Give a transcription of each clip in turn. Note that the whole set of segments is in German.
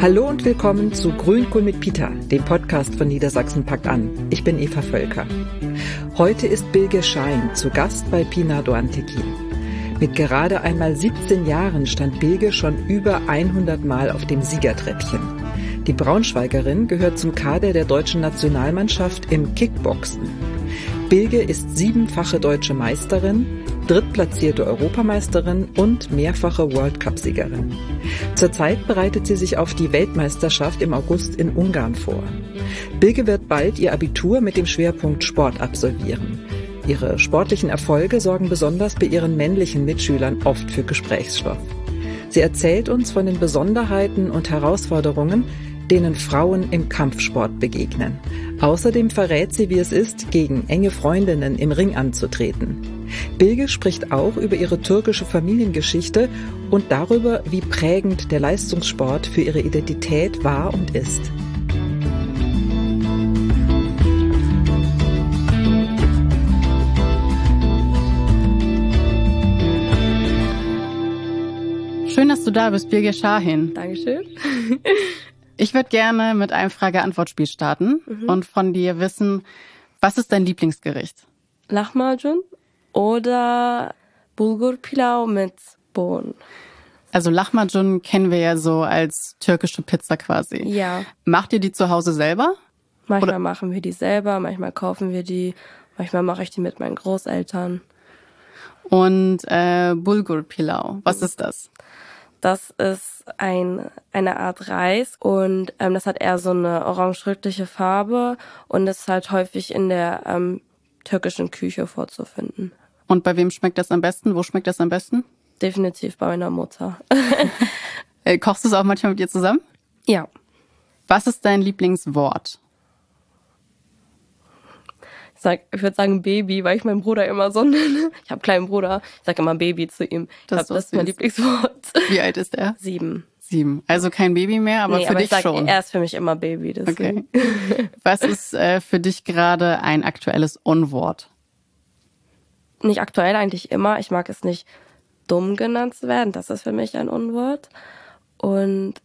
Hallo und willkommen zu Grünkohl mit Pita, dem Podcast von Niedersachsen packt an. Ich bin Eva Völker. Heute ist Bilge Schein zu Gast bei Pinado Antequin. Mit gerade einmal 17 Jahren stand Bilge schon über 100 Mal auf dem Siegertreppchen. Die Braunschweigerin gehört zum Kader der deutschen Nationalmannschaft im Kickboxen. Bilge ist 7-fache deutsche Meisterin, drittplatzierte Europameisterin und mehrfache World-Cup-Siegerin. Zurzeit bereitet sie sich auf die Weltmeisterschaft im August in Ungarn vor. Bilge wird bald ihr Abitur mit dem Schwerpunkt Sport absolvieren. Ihre sportlichen Erfolge sorgen besonders bei ihren männlichen Mitschülern oft für Gesprächsstoff. Sie erzählt uns von den Besonderheiten und Herausforderungen, denen Frauen im Kampfsport begegnen. Außerdem verrät sie, wie es ist, gegen enge Freundinnen im Ring anzutreten. Bilge spricht auch über ihre türkische Familiengeschichte und darüber, wie prägend der Leistungssport für ihre Identität war und ist. Schön, dass du da bist, Bilge Şahin. Dankeschön. Ich würde gerne mit einem Frage-Antwort-Spiel starten und von dir wissen, was ist dein Lieblingsgericht? Lahmacun oder Bulgur Pilav mit Bohnen. Also Lahmacun kennen wir ja so als türkische Pizza quasi. Ja. Macht ihr die zu Hause selber? Manchmal machen wir die selber, manchmal kaufen wir die, manchmal mache ich die mit meinen Großeltern. Und Bulgur Pilav, was ist das? Das ist eine Art Reis und das hat eher so eine orange-rötliche Farbe und ist halt häufig in der türkischen Küche vorzufinden. Und bei wem schmeckt das am besten? Wo schmeckt das am besten? Definitiv bei meiner Mutter. Kochst du es auch manchmal mit ihr zusammen? Ja. Was ist dein Lieblingswort? Ich würde sagen Baby, weil ich meinen Bruder immer so nenne. Ich habe einen kleinen Bruder, ich sage immer Baby zu ihm. Das ist mein Lieblingswort. Wie alt ist er? 7. 7. Also kein Baby mehr, aber für dich schon. Er ist für mich immer Baby. Deswegen. Okay. Was ist für dich gerade ein aktuelles Unwort? Nicht aktuell, eigentlich immer. Ich mag es nicht, dumm genannt zu werden. Das ist für mich ein Unwort. Und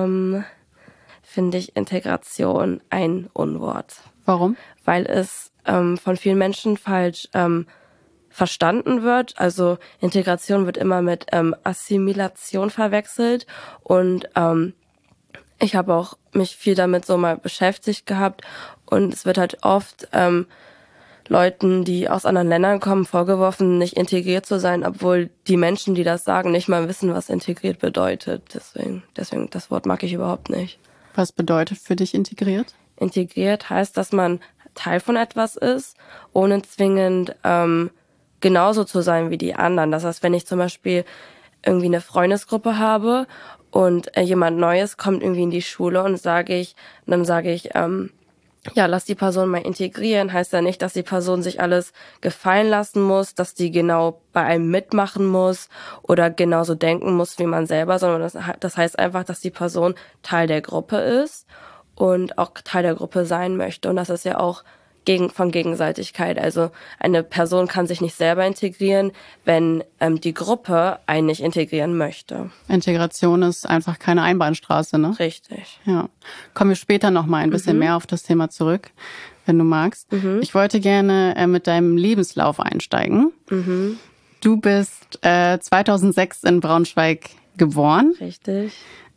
finde ich Integration ein Unwort. Warum? Weil es von vielen Menschen falsch verstanden wird. Also Integration wird immer mit Assimilation verwechselt und ich habe auch mich viel damit so mal beschäftigt gehabt und es wird halt oft Leuten, die aus anderen Ländern kommen, vorgeworfen, nicht integriert zu sein, obwohl die Menschen, die das sagen, nicht mal wissen, was integriert bedeutet. Deswegen das Wort mag ich überhaupt nicht. Was bedeutet für dich integriert? Integriert heißt, dass man Teil von etwas ist, ohne zwingend genauso zu sein wie die anderen. Das heißt, wenn ich zum Beispiel irgendwie eine Freundesgruppe habe und jemand Neues kommt irgendwie in die Schule und dann sage ich, ja, lass die Person mal integrieren, heißt ja nicht, dass die Person sich alles gefallen lassen muss, dass die genau bei einem mitmachen muss oder genauso denken muss wie man selber, sondern das heißt einfach, dass die Person Teil der Gruppe ist und auch Teil der Gruppe sein möchte. Und das ist ja auch von Gegenseitigkeit. Also eine Person kann sich nicht selber integrieren, wenn die Gruppe einen nicht integrieren möchte. Integration ist einfach keine Einbahnstraße, ne? Richtig. Ja. Kommen wir später noch mal ein bisschen mehr auf das Thema zurück, wenn du magst. Ich wollte gerne mit deinem Lebenslauf einsteigen. Du bist 2006 in Braunschweig geboren. Richtig.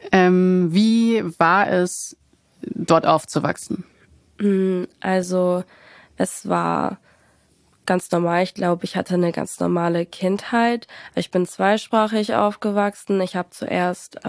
Wie war es, dort aufzuwachsen? Also es war ganz normal. Ich glaube, ich hatte eine ganz normale Kindheit. Ich bin zweisprachig aufgewachsen. Ich habe zuerst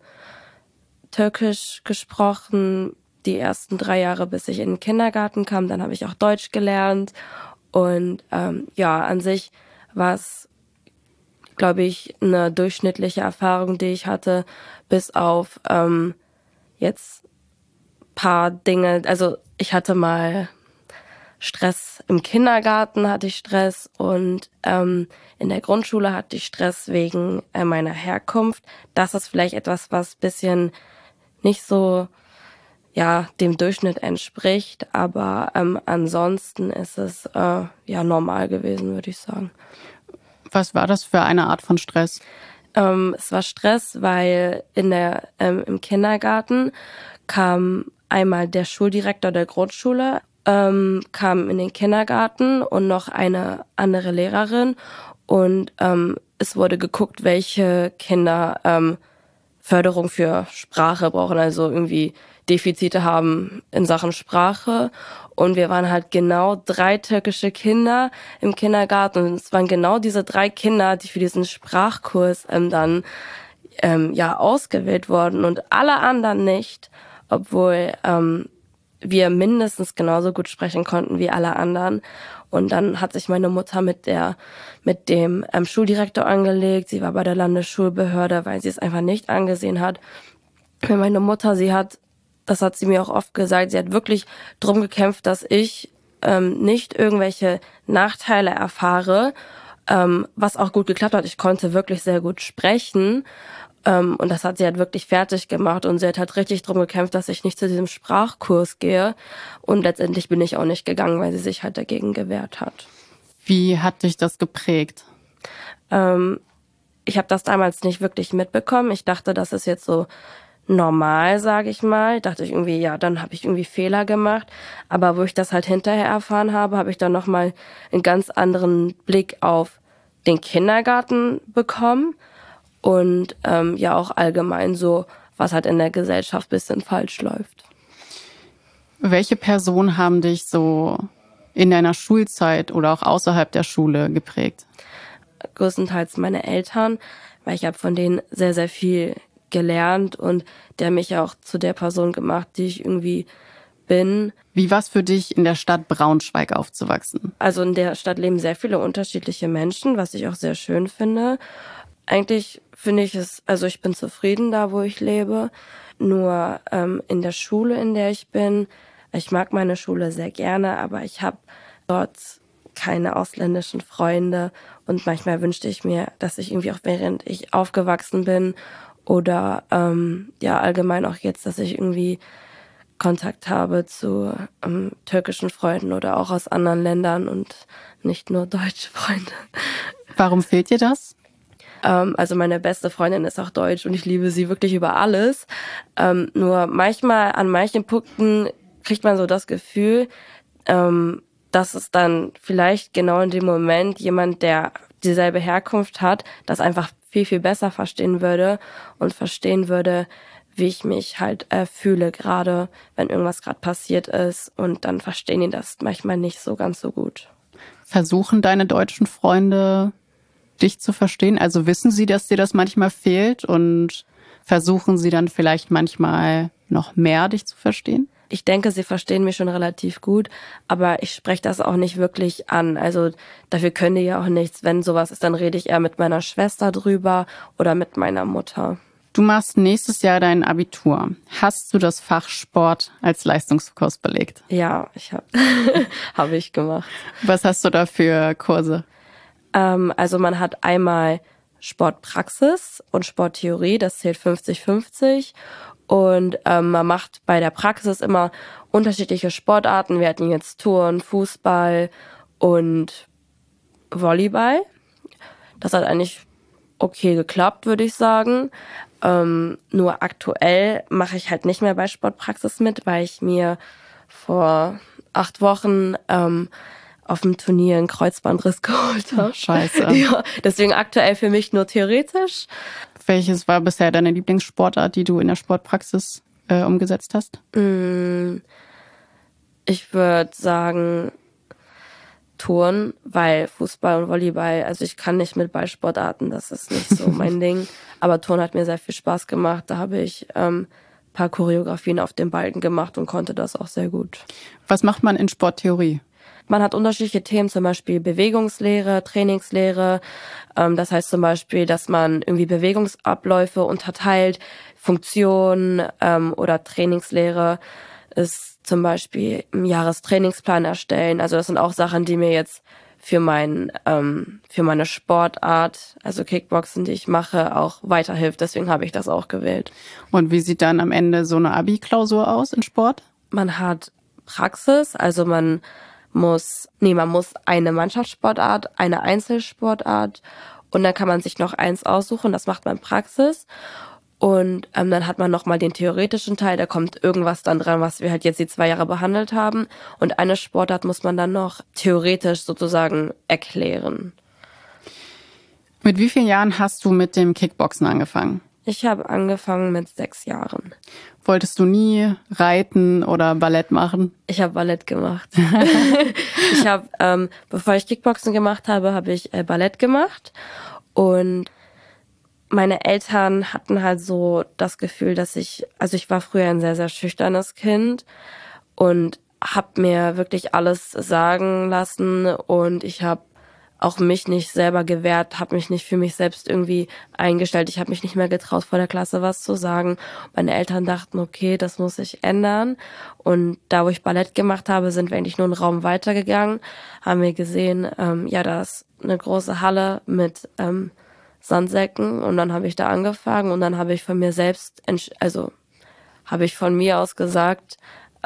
Türkisch gesprochen, die ersten 3 Jahre, bis ich in den Kindergarten kam. Dann habe ich auch Deutsch gelernt. Und an sich war es, glaube ich, eine durchschnittliche Erfahrung, die ich hatte, bis auf jetzt paar Dinge. Also ich hatte mal Stress im Kindergarten, hatte ich Stress und in der Grundschule hatte ich Stress wegen meiner Herkunft. Das ist vielleicht etwas, was bisschen nicht so dem Durchschnitt entspricht, aber ansonsten ist es normal gewesen, würde ich sagen. Was war das für eine Art von Stress? Es war Stress, weil im Kindergarten kam einmal der Schuldirektor der Grundschule, kam in den Kindergarten und noch eine andere Lehrerin. Und es wurde geguckt, welche Kinder Förderung für Sprache brauchen, also irgendwie Defizite haben in Sachen Sprache. Und wir waren halt genau 3 türkische Kinder im Kindergarten. Und es waren genau diese 3 Kinder, die für diesen Sprachkurs dann ausgewählt wurden und alle anderen nicht, obwohl wir mindestens genauso gut sprechen konnten wie alle anderen. Und dann hat sich meine Mutter mit dem Schuldirektor angelegt. Sie war bei der Landesschulbehörde, weil sie es einfach nicht angesehen hat. Meine Mutter, das hat sie mir auch oft gesagt, sie hat wirklich drum gekämpft, dass ich nicht irgendwelche Nachteile erfahre, was auch gut geklappt hat. Ich konnte wirklich sehr gut sprechen. Und das hat sie halt wirklich fertig gemacht und sie hat halt richtig drum gekämpft, dass ich nicht zu diesem Sprachkurs gehe. Und letztendlich bin ich auch nicht gegangen, weil sie sich halt dagegen gewehrt hat. Wie hat dich das geprägt? Ich habe das damals nicht wirklich mitbekommen. Ich dachte, das ist jetzt so normal, sage ich mal. Dachte ich irgendwie, ja, dann habe ich irgendwie Fehler gemacht. Aber wo ich das halt hinterher erfahren habe, habe ich dann nochmal einen ganz anderen Blick auf den Kindergarten bekommen. Und auch allgemein so, was halt in der Gesellschaft ein bisschen falsch läuft. Welche Personen haben dich so in deiner Schulzeit oder auch außerhalb der Schule geprägt? Größtenteils meine Eltern, weil ich habe von denen sehr, sehr viel gelernt und der mich auch zu der Person gemacht, die ich irgendwie bin. Wie war es für dich, in der Stadt Braunschweig aufzuwachsen? Also in der Stadt leben sehr viele unterschiedliche Menschen, was ich auch sehr schön finde. Eigentlich finde ich ich bin zufrieden da, wo ich lebe. Nur in der Schule, in der ich bin, ich mag meine Schule sehr gerne, aber ich habe dort keine ausländischen Freunde. Und manchmal wünschte ich mir, dass ich irgendwie auch während ich aufgewachsen bin oder allgemein auch jetzt, dass ich irgendwie Kontakt habe zu türkischen Freunden oder auch aus anderen Ländern und nicht nur deutsche Freunde. Warum fehlt dir das? Also meine beste Freundin ist auch deutsch und ich liebe sie wirklich über alles. Nur manchmal an manchen Punkten kriegt man so das Gefühl, dass es dann vielleicht genau in dem Moment jemand, der dieselbe Herkunft hat, das einfach viel, viel besser verstehen würde und verstehen würde, wie ich mich halt fühle, gerade wenn irgendwas gerade passiert ist. Und dann verstehen die das manchmal nicht so ganz so gut. Versuchen deine deutschen Freunde dich zu verstehen? Also wissen sie, dass dir das manchmal fehlt und versuchen sie dann vielleicht manchmal noch mehr, dich zu verstehen? Ich denke, sie verstehen mich schon relativ gut, aber ich spreche das auch nicht wirklich an. Also dafür können die ja auch nichts. Wenn sowas ist, dann rede ich eher mit meiner Schwester drüber oder mit meiner Mutter. Du machst nächstes Jahr dein Abitur. Hast du das Fach Sport als Leistungskurs belegt? Ja, habe ich gemacht. Was hast du da für Kurse? Also man hat einmal Sportpraxis und Sporttheorie, das zählt 50-50. Und man macht bei der Praxis immer unterschiedliche Sportarten. Wir hatten jetzt Turnen, Fußball und Volleyball. Das hat eigentlich okay geklappt, würde ich sagen. Nur aktuell mache ich halt nicht mehr bei Sportpraxis mit, weil ich mir vor 8 Wochen auf dem Turnier einen Kreuzbandriss geholt habe. Scheiße. Ja, deswegen aktuell für mich nur theoretisch. Welches war bisher deine Lieblingssportart, die du in der Sportpraxis umgesetzt hast? Ich würde sagen Turnen, weil Fußball und Volleyball, also ich kann nicht mit Ballsportarten, das ist nicht so mein Ding. Aber Turnen hat mir sehr viel Spaß gemacht. Da habe ich paar Choreografien auf dem Balken gemacht und konnte das auch sehr gut. Was macht man in Sporttheorie? Man hat unterschiedliche Themen, zum Beispiel Bewegungslehre, Trainingslehre. Das heißt zum Beispiel, dass man irgendwie Bewegungsabläufe unterteilt, Funktionen oder Trainingslehre ist zum Beispiel einen Jahrestrainingsplan erstellen. Also das sind auch Sachen, die mir jetzt für meine Sportart, also Kickboxen, die ich mache, auch weiterhilft. Deswegen habe ich das auch gewählt. Und wie sieht dann am Ende so eine Abi-Klausur aus in Sport? Man hat Praxis, also man muss eine Mannschaftssportart, eine Einzelsportart Und dann kann man sich noch eins aussuchen, das macht man Praxis. Und dann hat man nochmal den theoretischen Teil, da kommt irgendwas dann dran, was wir halt jetzt die 2 Jahre behandelt haben. Und eine Sportart muss man dann noch theoretisch sozusagen erklären. Mit wie vielen Jahren hast du mit dem Kickboxen angefangen? Ich habe angefangen mit 6 Jahren. Wolltest du nie reiten oder Ballett machen? Ich habe Ballett gemacht. Ich habe, bevor ich Kickboxen gemacht habe, habe ich Ballett gemacht. Und meine Eltern hatten halt so das Gefühl, dass ich war früher ein sehr, sehr schüchternes Kind und habe mir wirklich alles sagen lassen und ich habe auch mich nicht selber gewehrt, habe mich nicht für mich selbst irgendwie eingestellt. Ich habe mich nicht mehr getraut, vor der Klasse was zu sagen. Meine Eltern dachten, okay, das muss sich ändern. Und da, wo ich Ballett gemacht habe, sind wir eigentlich nur einen Raum weitergegangen, haben wir gesehen, da ist eine große Halle mit Sandsäcken und dann habe ich da angefangen und dann habe ich von mir selbst, habe ich von mir aus gesagt,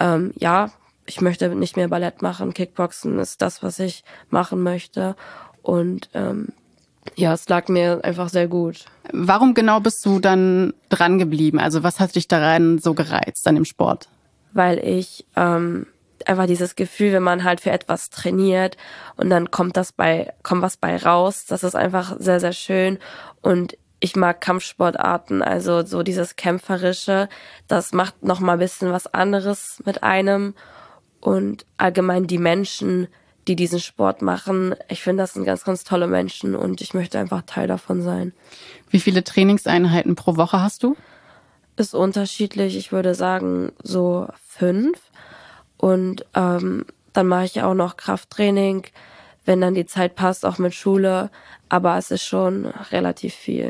ich möchte nicht mehr Ballett machen, Kickboxen ist das, was ich machen möchte und es lag mir einfach sehr gut. Warum genau bist du dann dran geblieben? Also was hat dich daran so gereizt an dem Sport? Weil ich einfach dieses Gefühl, wenn man halt für etwas trainiert und dann kommt was bei raus, das ist einfach sehr, sehr schön und ich mag Kampfsportarten, also so dieses Kämpferische, das macht noch mal ein bisschen was anderes mit einem und allgemein die Menschen, die diesen Sport machen, ich finde, das sind ganz, ganz tolle Menschen und ich möchte einfach Teil davon sein. Wie viele Trainingseinheiten pro Woche hast du? Ist unterschiedlich, ich würde sagen so 5. Und dann mache ich auch noch Krafttraining, wenn dann die Zeit passt, auch mit Schule. Aber es ist schon relativ viel.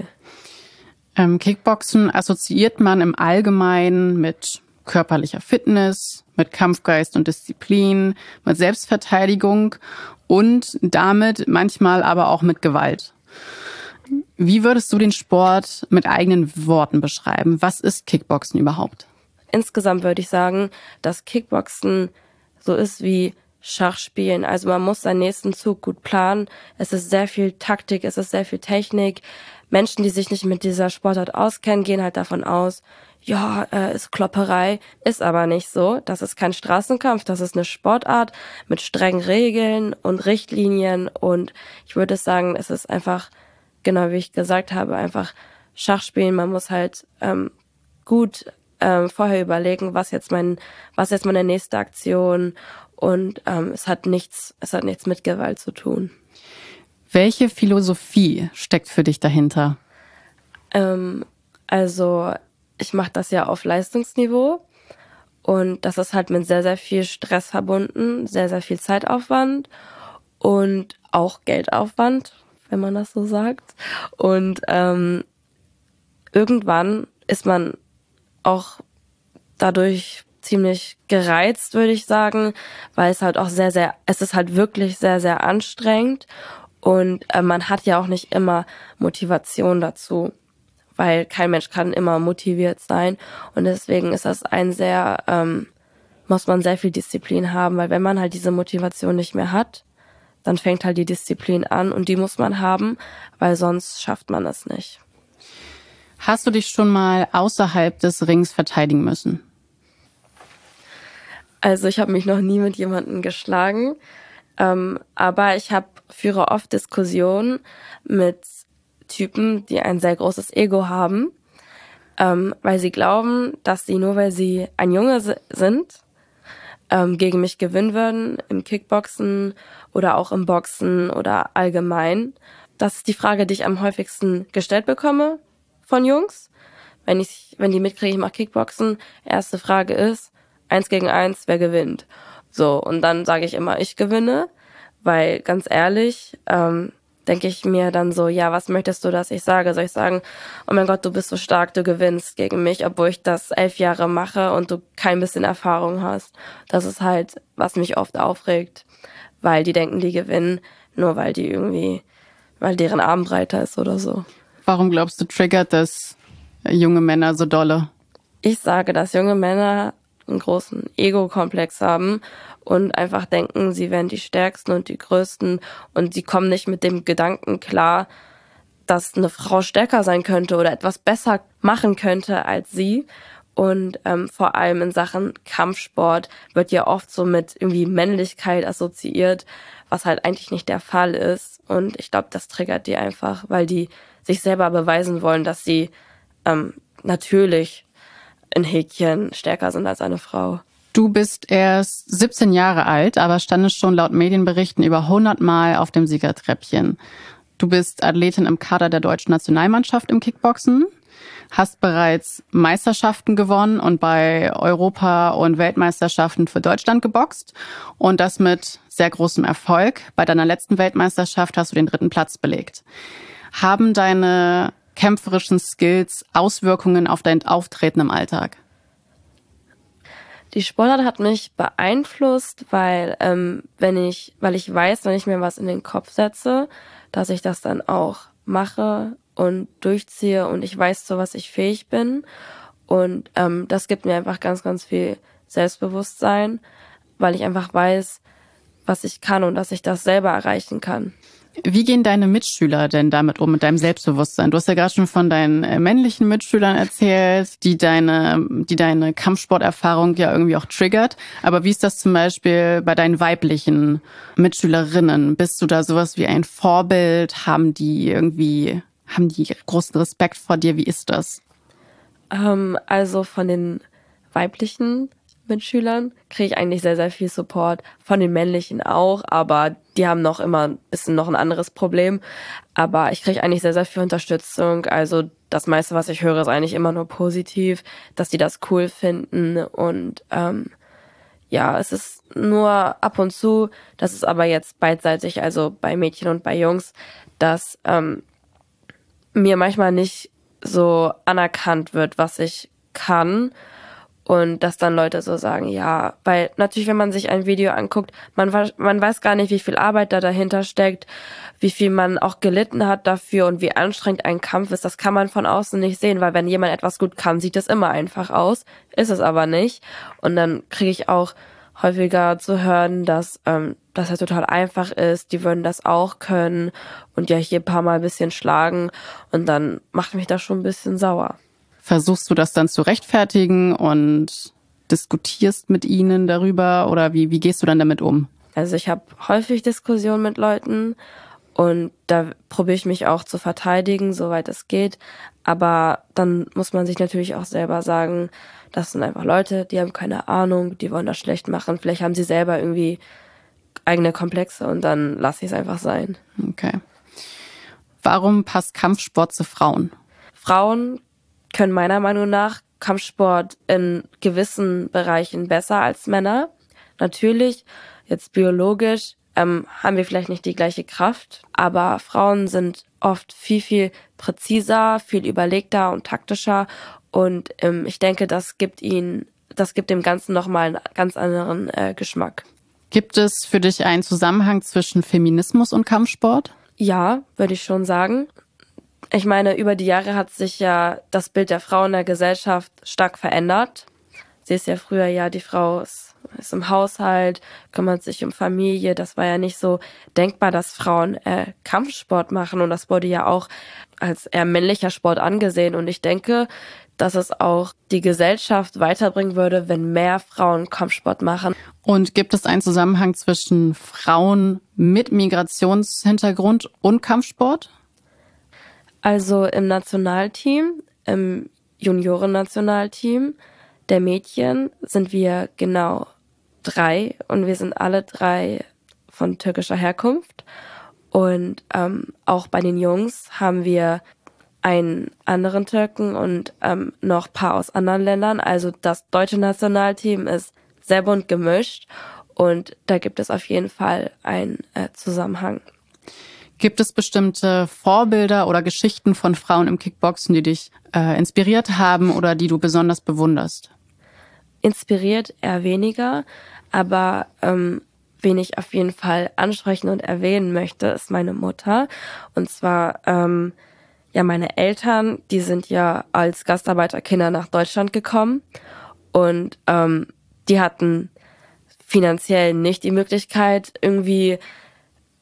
Kickboxen assoziiert man im Allgemeinen mit körperlicher Fitness, mit Kampfgeist und Disziplin, mit Selbstverteidigung und damit manchmal aber auch mit Gewalt. Wie würdest du den Sport mit eigenen Worten beschreiben? Was ist Kickboxen überhaupt? Insgesamt würde ich sagen, dass Kickboxen so ist wie Schachspielen. Also man muss seinen nächsten Zug gut planen. Es ist sehr viel Taktik, es ist sehr viel Technik. Menschen, die sich nicht mit dieser Sportart auskennen, gehen halt davon aus, ist Klopperei, ist aber nicht so. Das ist kein Straßenkampf, das ist eine Sportart mit strengen Regeln und Richtlinien. Und ich würde sagen, es ist einfach, genau wie ich gesagt habe, einfach Schachspielen. Man muss halt gut vorher überlegen, was jetzt meine nächste Aktion und es hat nichts mit Gewalt zu tun. Welche Philosophie steckt für dich dahinter? Also ich mache das ja auf Leistungsniveau und das ist halt mit sehr, sehr viel Stress verbunden, sehr, sehr viel Zeitaufwand und auch Geldaufwand, wenn man das so sagt. Und irgendwann ist man auch dadurch ziemlich gereizt, würde ich sagen, weil es halt auch es ist halt wirklich sehr, sehr anstrengend und man hat ja auch nicht immer Motivation dazu, weil kein Mensch kann immer motiviert sein und deswegen ist das muss man sehr viel Disziplin haben, weil wenn man halt diese Motivation nicht mehr hat, dann fängt halt die Disziplin an und die muss man haben, weil sonst schafft man es nicht. Hast du dich schon mal außerhalb des Rings verteidigen müssen? Also ich habe mich noch nie mit jemandem geschlagen, aber ich führe oft Diskussionen mit Typen, die ein sehr großes Ego haben, weil sie glauben, dass sie nur weil sie ein Junge sind, gegen mich gewinnen würden im Kickboxen oder auch im Boxen oder allgemein. Das ist die Frage, die ich am häufigsten gestellt bekomme von Jungs. Wenn die mitkriegen, ich mache Kickboxen, erste Frage ist, 1 gegen 1, wer gewinnt? So, und dann sage ich immer, ich gewinne, weil ganz ehrlich, denke ich mir dann so, ja, was möchtest du, dass ich sage? Soll ich sagen, oh mein Gott, du bist so stark, du gewinnst gegen mich, obwohl ich das 11 Jahre mache und du kein bisschen Erfahrung hast. Das ist halt, was mich oft aufregt, weil die denken, die gewinnen, nur weil deren Arm breiter ist oder so. Warum glaubst du, triggert das junge Männer so dolle? Ich sage, dass junge Männer einen großen Ego-Komplex haben und einfach denken, sie wären die Stärksten und die Größten und sie kommen nicht mit dem Gedanken klar, dass eine Frau stärker sein könnte oder etwas besser machen könnte als sie. Und vor allem in Sachen Kampfsport wird ja oft so mit irgendwie Männlichkeit assoziiert, was halt eigentlich nicht der Fall ist. Und ich glaube, das triggert die einfach, weil die sich selber beweisen wollen, dass sie natürlich in Häkchen stärker sind als eine Frau. Du bist erst 17 Jahre alt, aber standest schon laut Medienberichten über 100 Mal auf dem Siegertreppchen. Du bist Athletin im Kader der deutschen Nationalmannschaft im Kickboxen, hast bereits Meisterschaften gewonnen und bei Europa- und Weltmeisterschaften für Deutschland geboxt und das mit sehr großem Erfolg. Bei deiner letzten Weltmeisterschaft hast du den 3. Platz belegt. Haben deine kämpferischen Skills Auswirkungen auf dein Auftreten im Alltag? Die Sportart hat mich beeinflusst, weil ich weiß, wenn ich mir was in den Kopf setze, dass ich das dann auch mache und durchziehe und ich weiß, zu was ich fähig bin. Und das gibt mir einfach ganz, ganz viel Selbstbewusstsein, weil ich einfach weiß, was ich kann und dass ich das selber erreichen kann. Wie gehen deine Mitschüler denn damit um, mit deinem Selbstbewusstsein? Du hast ja gerade schon von deinen männlichen Mitschülern erzählt, die deine Kampfsporterfahrung ja irgendwie auch triggert. Aber wie ist das zum Beispiel bei deinen weiblichen Mitschülerinnen? Bist du da sowas wie ein Vorbild? Haben die großen Respekt vor dir? Wie ist das? Also von den weiblichen Mitschülern kriege ich eigentlich sehr, sehr viel Support. Von den männlichen auch, aber die haben noch immer ein bisschen noch ein anderes Problem. Aber ich kriege eigentlich sehr, sehr viel Unterstützung. Also das meiste, was ich höre, ist eigentlich immer nur positiv, dass die das cool finden. Und es ist nur ab und zu, das ist aber jetzt beidseitig, also bei Mädchen und bei Jungs, dass mir manchmal nicht so anerkannt wird, was ich kann. Und dass dann Leute so sagen, ja, weil natürlich, wenn man sich ein Video anguckt, man weiß gar nicht, wie viel Arbeit da dahinter steckt, wie viel man auch gelitten hat dafür und wie anstrengend ein Kampf ist. Das kann man von außen nicht sehen, weil wenn jemand etwas gut kann, sieht es immer einfach aus, ist es aber nicht. Und dann kriege ich auch häufiger zu hören, dass das halt total einfach ist, die würden das auch können und ja hier ein paar Mal ein bisschen schlagen und dann macht mich das schon ein bisschen sauer. Versuchst du das dann zu rechtfertigen und diskutierst mit ihnen darüber oder wie gehst du dann damit um? Also ich habe häufig Diskussionen mit Leuten und da probiere ich mich auch zu verteidigen, soweit es geht. Aber dann muss man sich natürlich auch selber sagen, das sind einfach Leute, die haben keine Ahnung, die wollen das schlecht machen. Vielleicht haben sie selber irgendwie eigene Komplexe und dann lasse ich es einfach sein. Okay. Warum passt Kampfsport zu Frauen? Frauen können meiner Meinung nach Kampfsport in gewissen Bereichen besser als Männer. Natürlich, jetzt biologisch haben wir vielleicht nicht die gleiche Kraft, aber Frauen sind oft viel, viel präziser, viel überlegter und taktischer und ich denke, das gibt dem Ganzen nochmal einen ganz anderen Geschmack. Gibt es für dich einen Zusammenhang zwischen Feminismus und Kampfsport? Ja, würde ich schon sagen. Ich meine, über die Jahre hat sich ja das Bild der Frau in der Gesellschaft stark verändert. Sie ist ja früher, die Frau ist im Haushalt, kümmert sich um Familie. Das war ja nicht so denkbar, dass Frauen Kampfsport machen. Und das wurde ja auch als eher männlicher Sport angesehen. Und ich denke, dass es auch die Gesellschaft weiterbringen würde, wenn mehr Frauen Kampfsport machen. Und gibt es einen Zusammenhang zwischen Frauen mit Migrationshintergrund und Kampfsport? Also im Nationalteam, im Junioren-Nationalteam der Mädchen sind wir genau 3 und wir sind alle 3 von türkischer Herkunft. Und auch bei den Jungs haben wir einen anderen Türken und noch ein paar aus anderen Ländern. Also das deutsche Nationalteam ist sehr bunt gemischt und da gibt es auf jeden Fall einen Zusammenhang. Gibt es bestimmte Vorbilder oder Geschichten von Frauen im Kickboxen, die dich inspiriert haben oder die du besonders bewunderst? Inspiriert eher weniger, aber wen ich auf jeden Fall ansprechen und erwähnen möchte, ist meine Mutter. Und zwar, meine Eltern, die sind ja als Gastarbeiterkinder nach Deutschland gekommen und die hatten finanziell nicht die Möglichkeit, irgendwie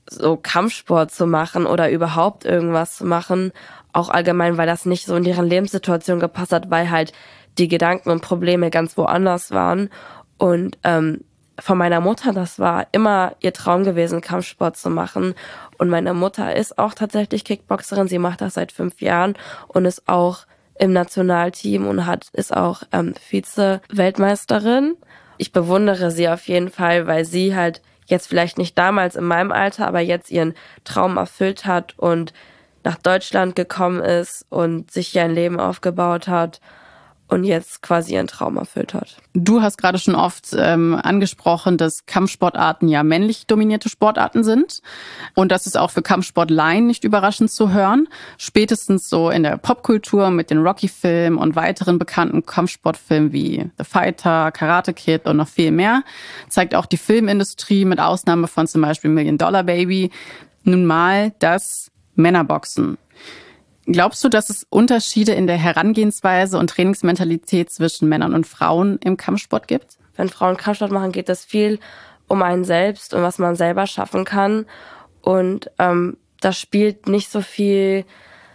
so Kampfsport zu machen oder überhaupt irgendwas zu machen. Auch allgemein, weil das nicht so in deren Lebenssituation gepasst hat, weil halt die Gedanken und Probleme ganz woanders waren. Und von meiner Mutter, das war immer ihr Traum gewesen, Kampfsport zu machen. Und meine Mutter ist auch tatsächlich Kickboxerin. Sie macht das seit 5 Jahren und ist auch im Nationalteam und ist auch Vize-Weltmeisterin. Ich bewundere sie auf jeden Fall, weil sie halt jetzt vielleicht nicht damals in meinem Alter, aber jetzt ihren Traum erfüllt hat und nach Deutschland gekommen ist und sich hier ein Leben aufgebaut hat und jetzt quasi ihren Traum erfüllt hat. Du hast gerade schon oft angesprochen, dass Kampfsportarten ja männlich dominierte Sportarten sind. Und das ist auch für Kampfsportlaien nicht überraschend zu hören. Spätestens so in der Popkultur mit den Rocky-Filmen und weiteren bekannten Kampfsportfilmen wie The Fighter, Karate Kid und noch viel mehr, zeigt auch die Filmindustrie mit Ausnahme von zum Beispiel Million Dollar Baby nun mal das Männerboxen. Glaubst du, dass es Unterschiede in der Herangehensweise und Trainingsmentalität zwischen Männern und Frauen im Kampfsport gibt? Wenn Frauen Kampfsport machen, geht es viel um einen selbst und was man selber schaffen kann. Und da spielt nicht so viel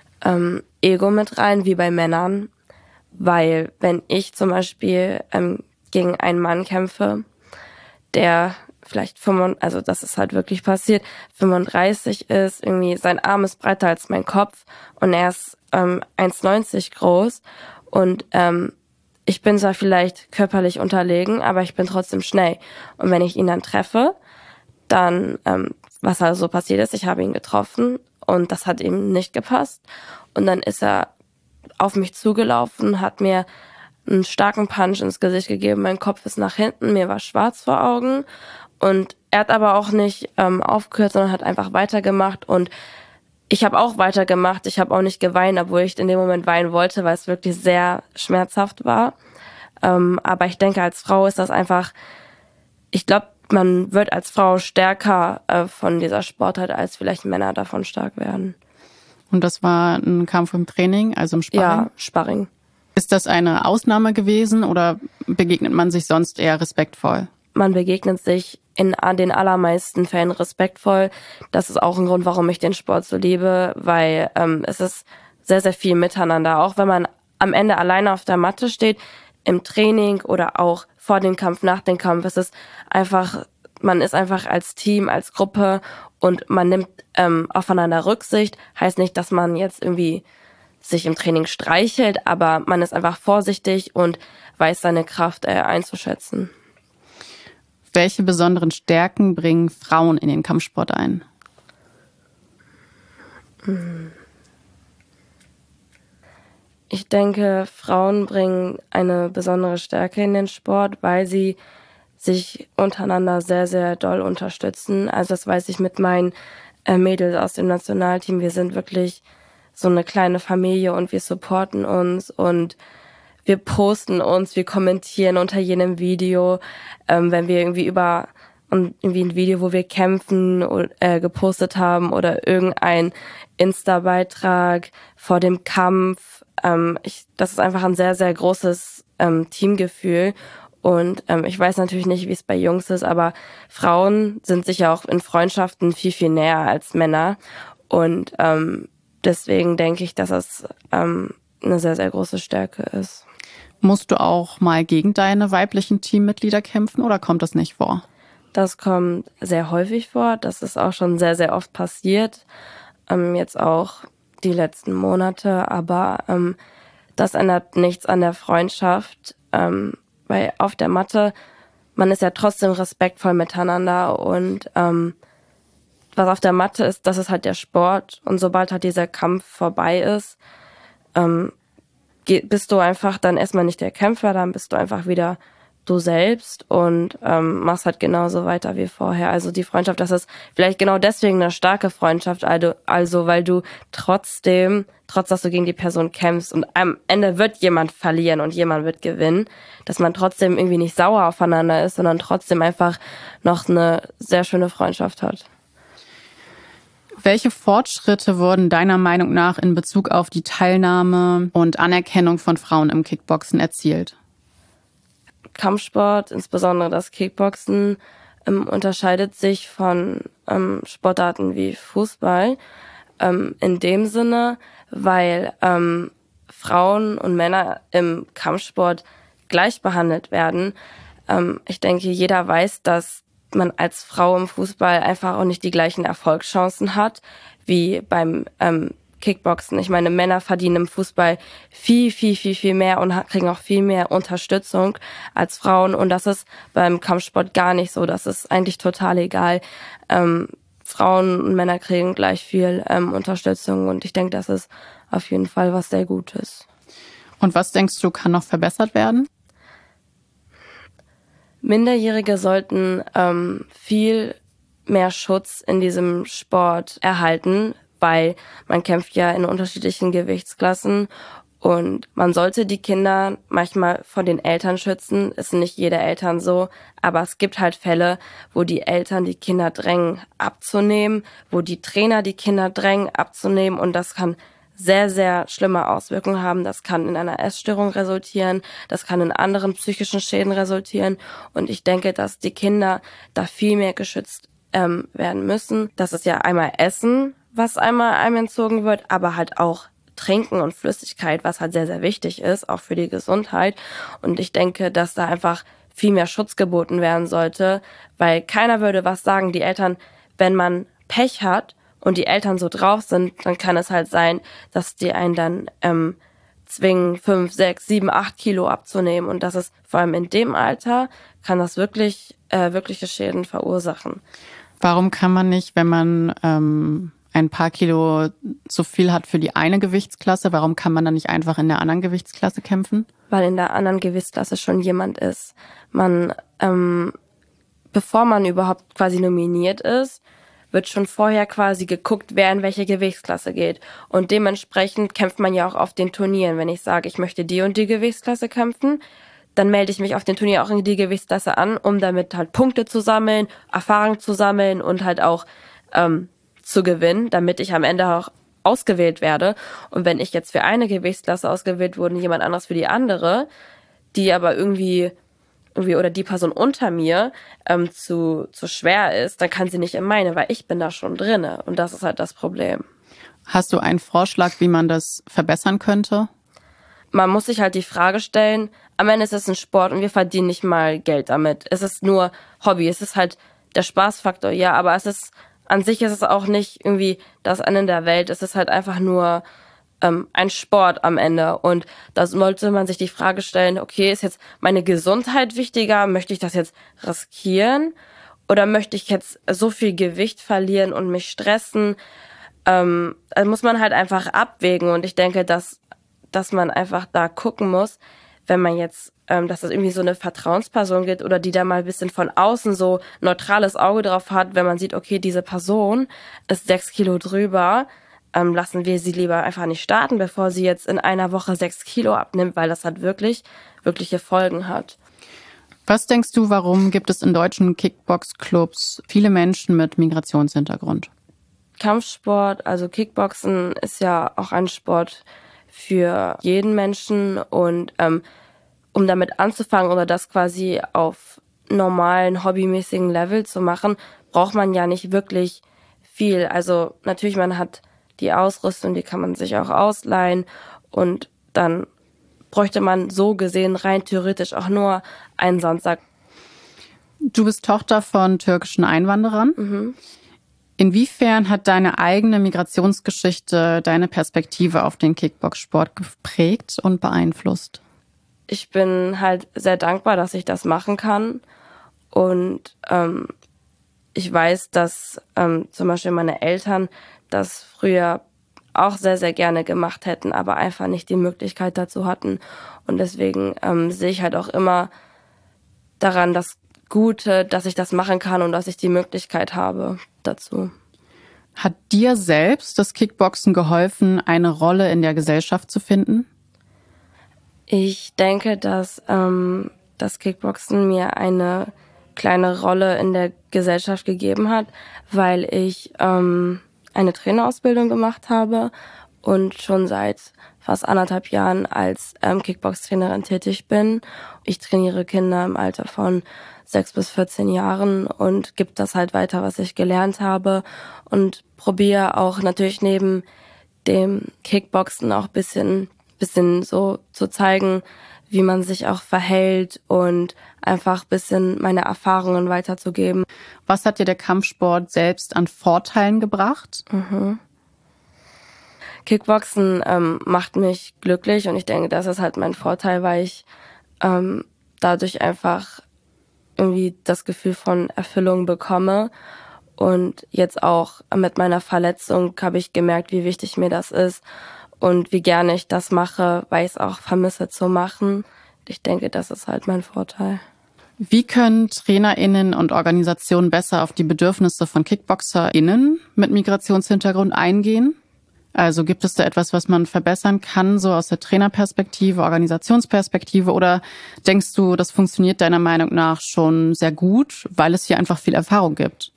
Ego mit rein wie bei Männern. Weil wenn ich zum Beispiel gegen einen Mann kämpfe, der vielleicht also das ist halt wirklich passiert, 35 ist, irgendwie sein Arm ist breiter als mein Kopf und er ist 1,90 groß und ich bin zwar vielleicht körperlich unterlegen, aber ich bin trotzdem schnell. Und wenn ich ihn dann treffe, dann, was also passiert ist, ich habe ihn getroffen und das hat ihm nicht gepasst und dann ist er auf mich zugelaufen, hat mir einen starken Punch ins Gesicht gegeben, mein Kopf ist nach hinten, mir war schwarz vor Augen. Und er hat aber auch nicht aufgehört, sondern hat einfach weitergemacht. Und ich habe auch weitergemacht. Ich habe auch nicht geweint, obwohl ich in dem Moment weinen wollte, weil es wirklich sehr schmerzhaft war. Aber ich denke, als Frau ist das einfach, ich glaube, man wird als Frau stärker von dieser Sportart, als vielleicht Männer davon stark werden. Und das war ein Kampf im Training, also im Sparring? Ja, Sparring. Ist das eine Ausnahme gewesen oder begegnet man sich sonst eher respektvoll? Man begegnet sich in den allermeisten Fällen respektvoll. Das ist auch ein Grund, warum ich den Sport so liebe, weil es ist sehr, sehr viel miteinander. Auch wenn man am Ende alleine auf der Matte steht, im Training oder auch vor dem Kampf, nach dem Kampf, man ist einfach als Team, als Gruppe und man nimmt aufeinander Rücksicht. Heißt nicht, dass man jetzt irgendwie sich im Training streichelt, aber man ist einfach vorsichtig und weiß seine Kraft einzuschätzen. Welche besonderen Stärken bringen Frauen in den Kampfsport ein? Ich denke, Frauen bringen eine besondere Stärke in den Sport, weil sie sich untereinander sehr, sehr doll unterstützen. Also das weiß ich mit meinen Mädels aus dem Nationalteam. Wir sind wirklich so eine kleine Familie und wir supporten uns und wir posten uns, wir kommentieren unter jedem Video, wenn wir irgendwie irgendwie ein Video, wo wir kämpfen, gepostet haben oder irgendein Insta-Beitrag vor dem Kampf. Das ist einfach ein sehr, sehr großes Teamgefühl. Und ich weiß natürlich nicht, wie es bei Jungs ist, aber Frauen sind sicher auch in Freundschaften viel, viel näher als Männer. Und deswegen denke ich, dass das eine sehr, sehr große Stärke ist. Musst du auch mal gegen deine weiblichen Teammitglieder kämpfen oder kommt das nicht vor? Das kommt sehr häufig vor. Das ist auch schon sehr, sehr oft passiert. Jetzt auch die letzten Monate. Aber das ändert nichts an der Freundschaft. Weil auf der Matte, man ist ja trotzdem respektvoll miteinander. Und was auf der Matte ist, das ist halt der Sport. Und sobald halt dieser Kampf vorbei ist, bist du einfach dann erstmal nicht der Kämpfer, dann bist du einfach wieder du selbst und machst halt genauso weiter wie vorher. Also die Freundschaft, das ist vielleicht genau deswegen eine starke Freundschaft, also weil du trotz dass du gegen die Person kämpfst und am Ende wird jemand verlieren und jemand wird gewinnen, dass man trotzdem irgendwie nicht sauer aufeinander ist, sondern trotzdem einfach noch eine sehr schöne Freundschaft hat. Welche Fortschritte wurden deiner Meinung nach in Bezug auf die Teilnahme und Anerkennung von Frauen im Kickboxen erzielt? Kampfsport, insbesondere das Kickboxen, unterscheidet sich von Sportarten wie Fußball in dem Sinne, weil Frauen und Männer im Kampfsport gleich behandelt werden. Ich denke, jeder weiß, dass man als Frau im Fußball einfach auch nicht die gleichen Erfolgschancen hat wie beim Kickboxen. Ich meine, Männer verdienen im Fußball viel, viel, viel, viel mehr und kriegen auch viel mehr Unterstützung als Frauen. Und das ist beim Kampfsport gar nicht so. Das ist eigentlich total egal. Frauen und Männer kriegen gleich viel Unterstützung. Und ich denke, das ist auf jeden Fall was sehr Gutes. Und was denkst du, kann noch verbessert werden? Minderjährige sollten viel mehr Schutz in diesem Sport erhalten, weil man kämpft ja in unterschiedlichen Gewichtsklassen und man sollte die Kinder manchmal von den Eltern schützen. Ist nicht jede Eltern so, aber es gibt halt Fälle, wo die Eltern die Kinder drängen abzunehmen, wo die Trainer die Kinder drängen abzunehmen und das kann sehr, sehr schlimme Auswirkungen haben. Das kann in einer Essstörung resultieren, das kann in anderen psychischen Schäden resultieren und ich denke, dass die Kinder da viel mehr geschützt werden müssen. Das ist ja einmal Essen, was einmal einem entzogen wird, aber halt auch Trinken und Flüssigkeit, was halt sehr, sehr wichtig ist, auch für die Gesundheit. Und ich denke, dass da einfach viel mehr Schutz geboten werden sollte, weil keiner würde was sagen. Die Eltern, wenn man Pech hat und die Eltern so drauf sind, dann kann es halt sein, dass die einen dann zwingen, 5, 6, 7, 8 Kilo abzunehmen. Und das ist vor allem in dem Alter, kann das wirkliche Schäden verursachen. Warum kann man nicht, wenn man ein paar Kilo zu viel hat für die eine Gewichtsklasse, warum kann man dann nicht einfach in der anderen Gewichtsklasse kämpfen? Weil in der anderen Gewichtsklasse schon jemand ist. Bevor man überhaupt quasi nominiert ist, wird schon vorher quasi geguckt, wer in welche Gewichtsklasse geht. Und dementsprechend kämpft man ja auch auf den Turnieren. Wenn ich sage, ich möchte die und die Gewichtsklasse kämpfen, dann melde ich mich auf den Turnier auch in die Gewichtsklasse an, um damit halt Punkte zu sammeln, Erfahrung zu sammeln und halt auch zu gewinnen, damit ich am Ende auch ausgewählt werde. Und wenn ich jetzt für eine Gewichtsklasse ausgewählt wurde und jemand anderes für die andere, die aber irgendwie oder die Person unter mir zu schwer ist, dann kann sie nicht in meine, weil ich bin da schon drinne. Und das ist halt das Problem. Hast du einen Vorschlag, wie man das verbessern könnte? Man muss sich halt die Frage stellen, am Ende ist es ein Sport und wir verdienen nicht mal Geld damit. Es ist nur Hobby, es ist halt der Spaßfaktor, ja, aber an sich ist es auch nicht irgendwie das Ende der Welt. Es ist halt einfach nur ein Sport am Ende. Und da sollte man sich die Frage stellen, okay, ist jetzt meine Gesundheit wichtiger? Möchte ich das jetzt riskieren? Oder möchte ich jetzt so viel Gewicht verlieren und mich stressen? Also muss man halt einfach abwägen. Und ich denke, dass man einfach da gucken muss, wenn man jetzt, dass es irgendwie so eine Vertrauensperson gibt oder die da mal ein bisschen von außen so neutrales Auge drauf hat, wenn man sieht, okay, diese Person ist 6 Kilo drüber, lassen wir sie lieber einfach nicht starten, bevor sie jetzt in einer Woche 6 Kilo abnimmt, weil das halt wirkliche Folgen hat. Was denkst du, warum gibt es in deutschen Kickbox-Clubs viele Menschen mit Migrationshintergrund? Kampfsport, also Kickboxen, ist ja auch ein Sport für jeden Menschen und um damit anzufangen oder das quasi auf normalen, hobbymäßigen Level zu machen, braucht man ja nicht wirklich viel. Also natürlich, man hat die Ausrüstung, die kann man sich auch ausleihen und dann bräuchte man so gesehen rein theoretisch auch nur einen Sandsack. Du bist Tochter von türkischen Einwanderern. Mhm. Inwiefern hat deine eigene Migrationsgeschichte deine Perspektive auf den Kickbox-Sport geprägt und beeinflusst? Ich bin halt sehr dankbar, dass ich das machen kann. Und ich weiß, dass zum Beispiel meine Eltern das früher auch sehr, sehr gerne gemacht hätten, aber einfach nicht die Möglichkeit dazu hatten. Und deswegen sehe ich halt auch immer daran das Gute, dass ich das machen kann und dass ich die Möglichkeit habe dazu. Hat dir selbst das Kickboxen geholfen, eine Rolle in der Gesellschaft zu finden? Ich denke, dass das Kickboxen mir eine kleine Rolle in der Gesellschaft gegeben hat, weil ich eine Trainerausbildung gemacht habe und schon seit fast 1,5 Jahren als Kickbox-Trainerin tätig bin. Ich trainiere Kinder im Alter von 6 bis 14 Jahren und gebe das halt weiter, was ich gelernt habe, und probiere auch natürlich neben dem Kickboxen auch bisschen so zu zeigen, wie man sich auch verhält und einfach bisschen meine Erfahrungen weiterzugeben. Was hat dir der Kampfsport selbst an Vorteilen gebracht? Kickboxen macht mich glücklich und ich denke, das ist halt mein Vorteil, weil ich dadurch einfach irgendwie das Gefühl von Erfüllung bekomme. Und jetzt auch mit meiner Verletzung habe ich gemerkt, wie wichtig mir das ist und wie gerne ich das mache, weil ich es auch vermisse zu machen. Ich denke, das ist halt mein Vorteil. Wie können TrainerInnen und Organisationen besser auf die Bedürfnisse von KickboxerInnen mit Migrationshintergrund eingehen? Also gibt es da etwas, was man verbessern kann, so aus der Trainerperspektive, Organisationsperspektive, oder denkst du, das funktioniert deiner Meinung nach schon sehr gut, weil es hier einfach viel Erfahrung gibt?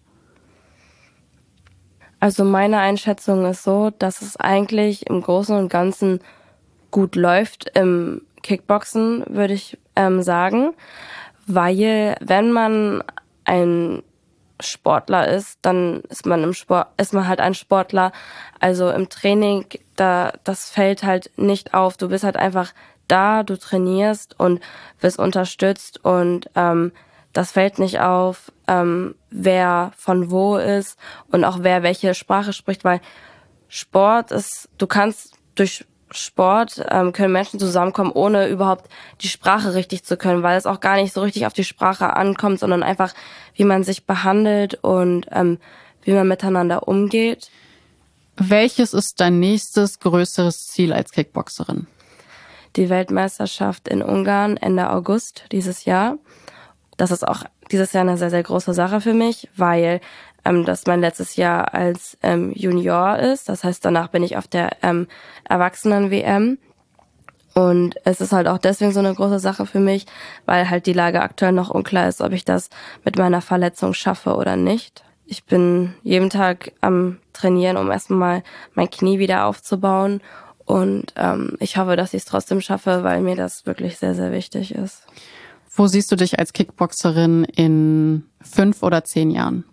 Also meine Einschätzung ist so, dass es eigentlich im Großen und Ganzen gut läuft im Kickboxen, würde ich sagen, weil wenn man ein Sportler ist, dann ist man halt ein Sportler. Also im Training, das fällt halt nicht auf. Du bist halt einfach da, du trainierst und wirst unterstützt und das fällt nicht auf, wer von wo ist und auch wer welche Sprache spricht, weil Sport ist, du kannst durch Sport können Menschen zusammenkommen, ohne überhaupt die Sprache richtig zu können, weil es auch gar nicht so richtig auf die Sprache ankommt, sondern einfach, wie man sich behandelt und wie man miteinander umgeht. Welches ist dein nächstes größeres Ziel als Kickboxerin? Die Weltmeisterschaft in Ungarn Ende August dieses Jahr. Das ist auch dieses Jahr eine sehr, sehr große Sache für mich, weil das mein letztes Jahr als Junior ist. Das heißt, danach bin ich auf der Erwachsenen-WM. Und es ist halt auch deswegen so eine große Sache für mich, weil halt die Lage aktuell noch unklar ist, ob ich das mit meiner Verletzung schaffe oder nicht. Ich bin jeden Tag am Trainieren, um erstmal mein Knie wieder aufzubauen. Und ich hoffe, dass ich es trotzdem schaffe, weil mir das wirklich sehr, sehr wichtig ist. Wo siehst du dich als Kickboxerin in 5 oder 10 Jahren?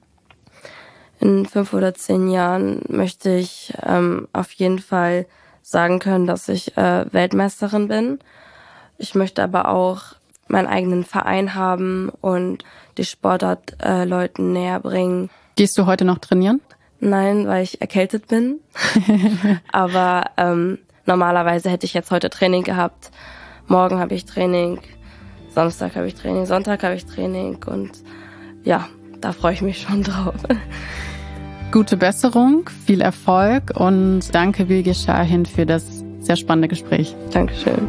In 5 oder 10 Jahren möchte ich auf jeden Fall sagen können, dass ich Weltmeisterin bin. Ich möchte aber auch meinen eigenen Verein haben und die Sportart Leuten näher bringen. Gehst du heute noch trainieren? Nein, weil ich erkältet bin. Aber normalerweise hätte ich jetzt heute Training gehabt. Morgen habe ich Training, Samstag habe ich Training, Sonntag habe ich Training und ja, da freue ich mich schon drauf. Gute Besserung, viel Erfolg und danke Bilge Şahin für das sehr spannende Gespräch. Dankeschön.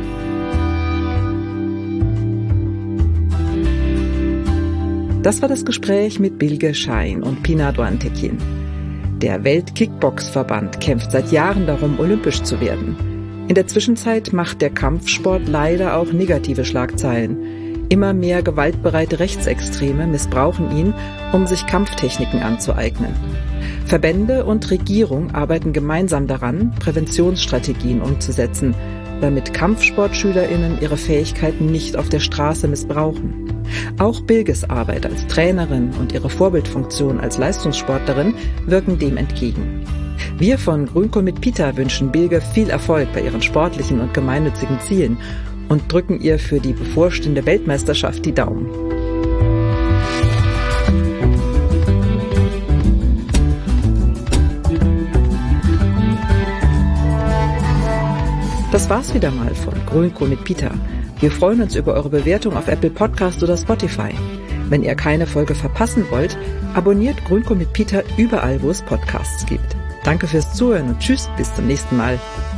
Das war das Gespräch mit Bilge Şahin und Pina Doğantekin. Der Weltkickboxverband kämpft seit Jahren darum, olympisch zu werden. In der Zwischenzeit macht der Kampfsport leider auch negative Schlagzeilen. Immer mehr gewaltbereite Rechtsextreme missbrauchen ihn, um sich Kampftechniken anzueignen. Verbände und Regierung arbeiten gemeinsam daran, Präventionsstrategien umzusetzen, damit KampfsportschülerInnen ihre Fähigkeiten nicht auf der Straße missbrauchen. Auch Bilges Arbeit als Trainerin und ihre Vorbildfunktion als Leistungssportlerin wirken dem entgegen. Wir von Grünkohl mit Pita wünschen Bilge viel Erfolg bei ihren sportlichen und gemeinnützigen Zielen und drücken ihr für die bevorstehende Weltmeisterschaft die Daumen. Das war's wieder mal von Grünkohl mit Pita. Wir freuen uns über eure Bewertung auf Apple Podcast oder Spotify. Wenn ihr keine Folge verpassen wollt, abonniert Grünkohl mit Pita überall, wo es Podcasts gibt. Danke fürs Zuhören und tschüss, bis zum nächsten Mal.